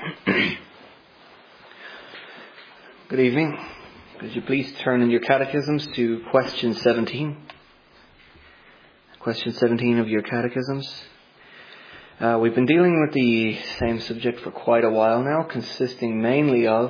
Good evening. Could you please turn in your catechisms to question 17? Question 17 of your catechisms. We've been dealing with the same subject for quite a while now, consisting mainly of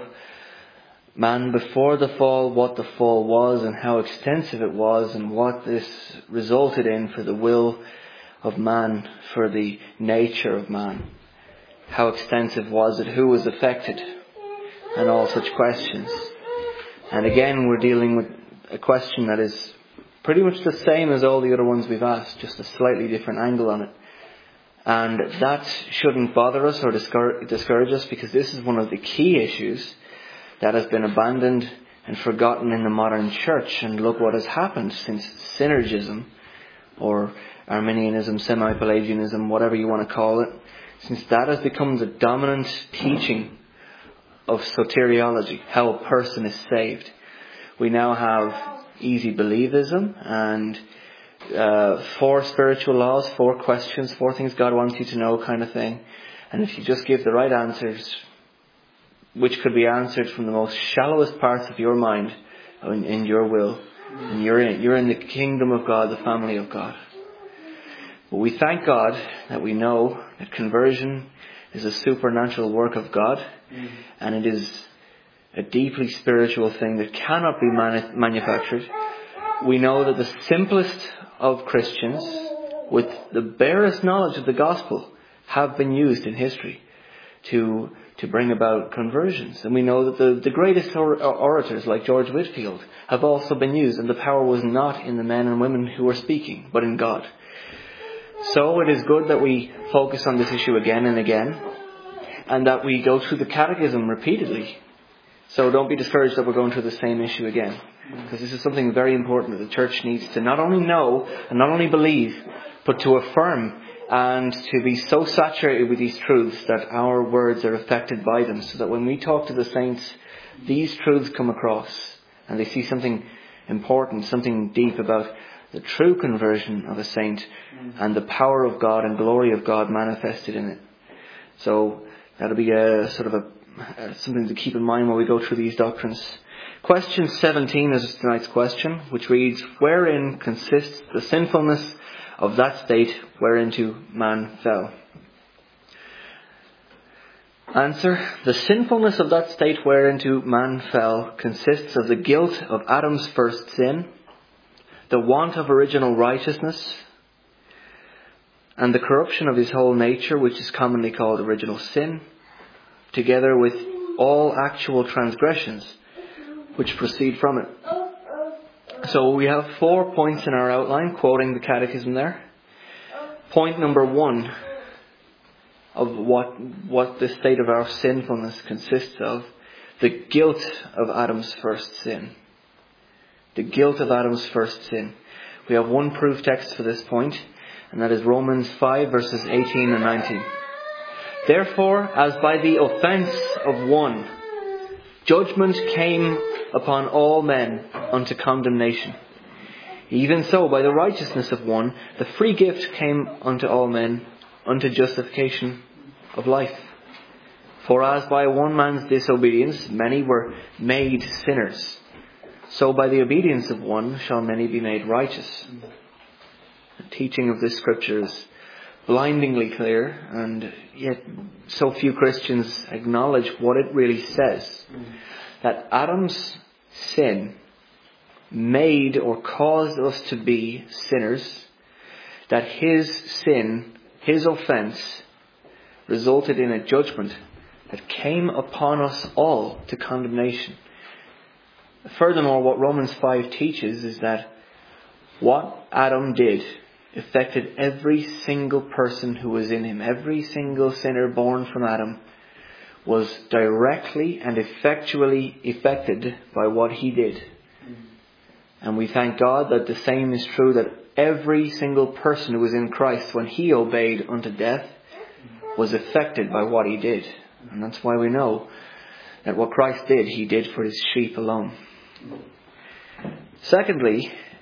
man before the fall, what the fall was and how extensive it was, and what this resulted in for the will of man, for the nature of man. How extensive was it? Who was affected? And all such questions. And again, we're dealing with a question that is pretty much the same as all the other ones we've asked, just a slightly different angle on it. And that shouldn't bother us or discourage us, because this is one of the key issues that has been abandoned and forgotten in the modern church. And look what has happened since synergism, or Arminianism, semi-Pelagianism, whatever you want to call it, since that has become the dominant teaching of soteriology, how a person is saved. We now have easy believism and 4 spiritual laws, 4 questions, 4 things God wants you to know kind of thing. And if you just give the right answers, which could be answered from the most shallowest parts of your mind, in your will, and you're in the kingdom of God, the family of God. But we thank God that we know that conversion is a supernatural work of God, and it is a deeply spiritual thing that cannot be manufactured. We know that the simplest of Christians, with the barest knowledge of the gospel, have been used in history to bring about conversions. And we know that the greatest orators, like George Whitefield, have also been used, and the power was not in the men and women who were speaking, but in God. So it is good that we focus on this issue again and again, and that we go through the catechism repeatedly. So don't be discouraged that we're going through the same issue again, because this is something very important that the church needs to not only know and not only believe, but to affirm and to be so saturated with these truths that our words are affected by them, so that when we talk to the saints, these truths come across and they see something important, something deep about the true conversion of a saint and the power of God and glory of God manifested in it. So that'll be a sort of something to keep in mind when we go through these doctrines. Question 17 is tonight's question, which reads, wherein consists the sinfulness of that state whereinto man fell? Answer: the sinfulness of that state whereinto man fell consists of the guilt of Adam's first sin, the want of original righteousness, and the corruption of his whole nature, which is commonly called original sin, together with all actual transgressions which proceed from it. So we have 4 points in our outline, quoting the catechism there. Point number 1 of what the state of our sinfulness consists of: the guilt of Adam's first sin. The guilt of Adam's first sin. We have one proof text for this point, and that is Romans 5 verses 18 and 19. Therefore, as by the offence of one, judgment came upon all men unto condemnation, even so by the righteousness of one, the free gift came unto all men unto justification of life. For as by one man's disobedience many were made sinners, so by the obedience of one shall many be made righteous. The teaching of this scripture is blindingly clear, and yet so few Christians acknowledge what it really says. That Adam's sin made or caused us to be sinners, that his sin, his offence, resulted in a judgment that came upon us all to condemnation. Furthermore, what Romans 5 teaches is that what Adam did affected every single person who was in him. Every single sinner born from Adam was directly and effectually affected by what he did. And we thank God that the same is true, that every single person who was in Christ, when he obeyed unto death, was affected by what he did. And that's why we know that what Christ did, he did for his sheep alone. Secondly,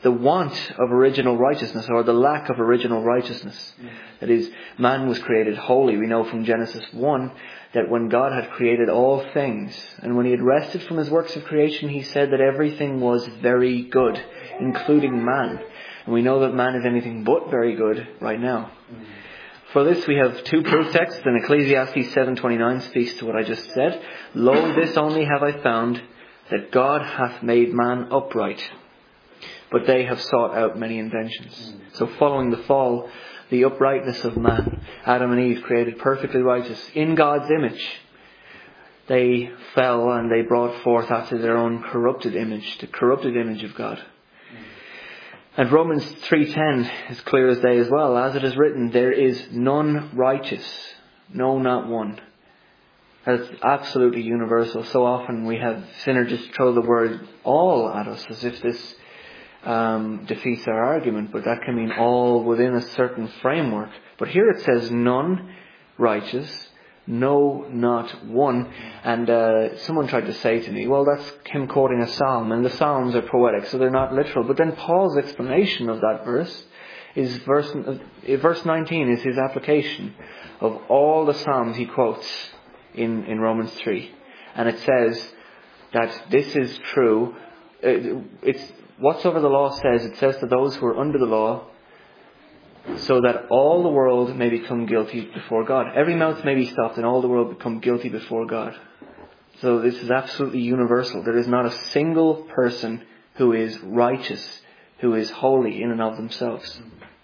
the want of original righteousness, or the lack of original righteousness. That is, man was created holy. We know from Genesis 1 that when God had created all things, and when he had rested from his works of creation, he said that everything was very good, including man. And we know that man is anything but very good right now. For this we have two proof texts, and Ecclesiastes 7:29 speaks to what I just said. Lo, this only have I found, that God hath made man upright, but they have sought out many inventions. So following the fall, the uprightness of man, Adam and Eve created perfectly righteous in God's image, they fell and they brought forth after their own corrupted image, the corrupted image of God. And Romans 3:10 is clear as day as well. As it is written, there is none righteous, no, not one. That's absolutely universal. So often we have sinners just throw the word all at us as if this defeats our argument. But that can mean all within a certain framework. But here it says none righteous, no, not one. And someone tried to say to me, well, that's him quoting a psalm, and the psalms are poetic, so they're not literal. But then Paul's explanation of that verse is verse 19 is his application of all the psalms he quotes in Romans 3. And it says that this is true. It's whatsoever the law says, it says to those who are under the law, so that all the world may become guilty before God. Every mouth may be stopped and all the world become guilty before God. So this is absolutely universal. There is not a single person who is righteous, who is holy in and of themselves.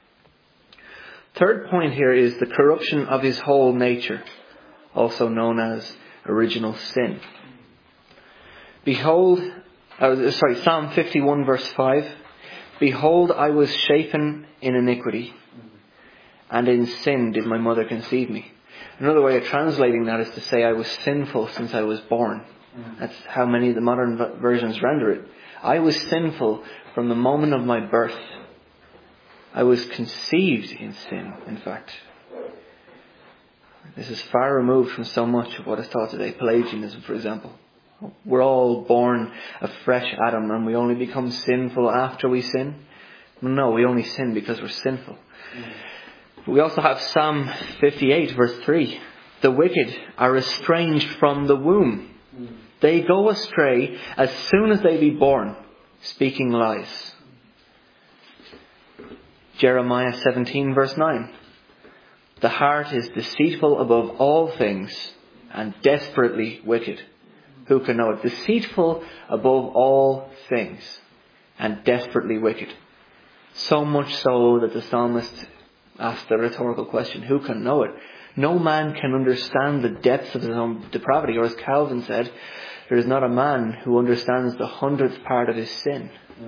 Third point here is the corruption of his whole nature, also known as original sin. Psalm 51 verse 5. Behold, I was shapen in iniquity, and in sin did my mother conceive me. Another way of translating that is to say I was sinful since I was born. That's how many of the modern versions render it. I was sinful from the moment of my birth. I was conceived in sin, in fact. This is far removed from so much of what is taught today. Pelagianism, for example. We're all born a fresh Adam and we only become sinful after we sin. No, we only sin because we're sinful. We also have Psalm 58 verse 3. The wicked are estranged from the womb. They go astray as soon as they be born, speaking lies. Jeremiah 17 verse 9. The heart is deceitful above all things and desperately wicked. Who can know it? Deceitful above all things and desperately wicked. So much so that the psalmist asked the rhetorical question, who can know it? No man can understand the depths of his own depravity. Or as Calvin said, there is not a man who understands the 100th part of his sin.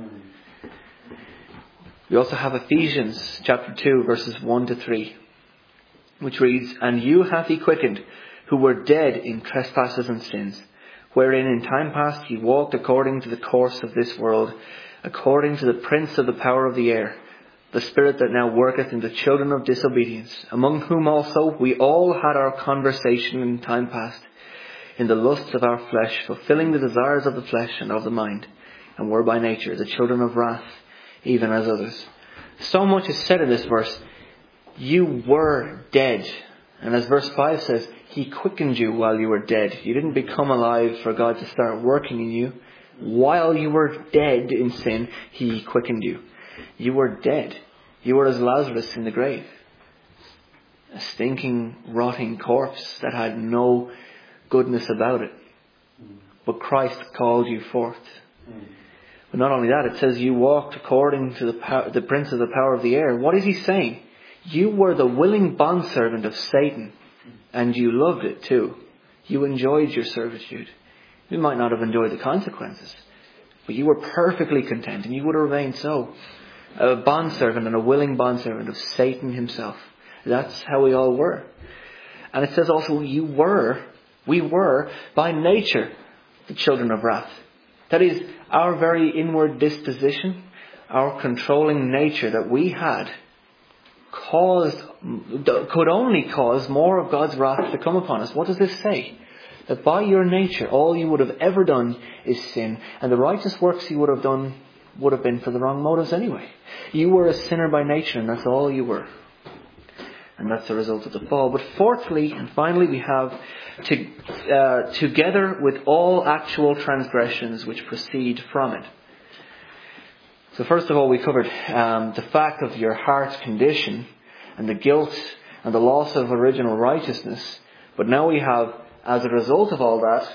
We also have Ephesians chapter 2 verses 1 to 3. Which reads, And you hath he quickened, who were dead in trespasses and sins, wherein in time past ye walked according to the course of this world, according to the prince of the power of the air, the spirit that now worketh in the children of disobedience, among whom also we all had our conversation in time past, in the lusts of our flesh, fulfilling the desires of the flesh and of the mind, and were by nature the children of wrath, even as others. So much is said in this verse. You were dead. And as verse 5 says, He quickened you while you were dead. You didn't become alive for God to start working in you. While you were dead in sin, He quickened you. You were dead. You were as Lazarus in the grave. A stinking, rotting corpse that had no goodness about it. But Christ called you forth. But not only that, it says you walked according to the prince of the power of the air. What is He saying? You were the willing bondservant of Satan, and you loved it too. You enjoyed your servitude. You might not have enjoyed the consequences, but you were perfectly content, and you would have remained so. A bondservant and a willing bondservant of Satan himself. That's how we all were. And it says also, we were by nature the children of wrath. That is, our very inward disposition, our controlling nature that we had, could only cause more of God's wrath to come upon us. What does this say? That by your nature, all you would have ever done is sin, and the righteous works you would have done would have been for the wrong motives anyway. You were a sinner by nature, and that's all you were. And that's the result of the fall. But fourthly and finally, we have together with all actual transgressions which proceed from it. So first of all, we covered the fact of your heart's condition and the guilt and the loss of original righteousness. But now we have, as a result of all that,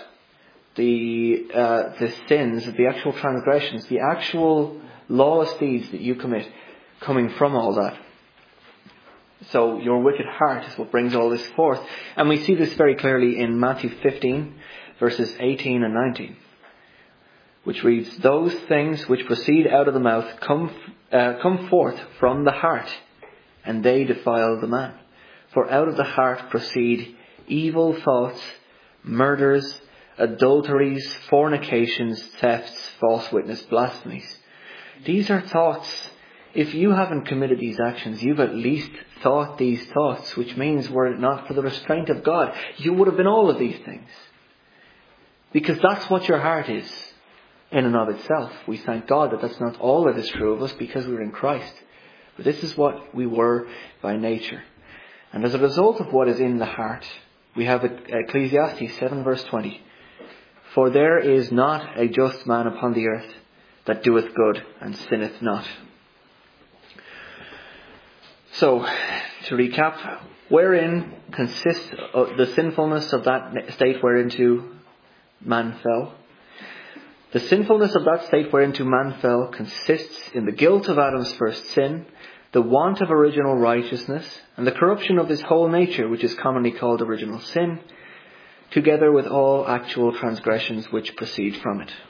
the sins, the actual transgressions, the actual lawless deeds that you commit coming from all that. So your wicked heart is what brings all this forth. And we see this very clearly in Matthew 15, verses 18 and 19. Which reads, "Those things which proceed out of the mouth come forth from the heart, and they defile the man. For out of the heart proceed evil thoughts, murders, adulteries, fornications, thefts, false witness, blasphemies." These are thoughts. If you haven't committed these actions, you've at least thought these thoughts, which means were it not for the restraint of God, you would have been all of these things. Because that's what your heart is. In and of itself. We thank God that that's not all that is true of us because we're in Christ. But this is what we were by nature. And as a result of what is in the heart, we have Ecclesiastes 7 verse 20. "For there is not a just man upon the earth that doeth good and sinneth not." So, to recap, wherein consists the sinfulness of that state whereinto man fell? The sinfulness of that state whereinto man fell consists in the guilt of Adam's first sin, the want of original righteousness, and the corruption of his whole nature, which is commonly called original sin, together with all actual transgressions which proceed from it.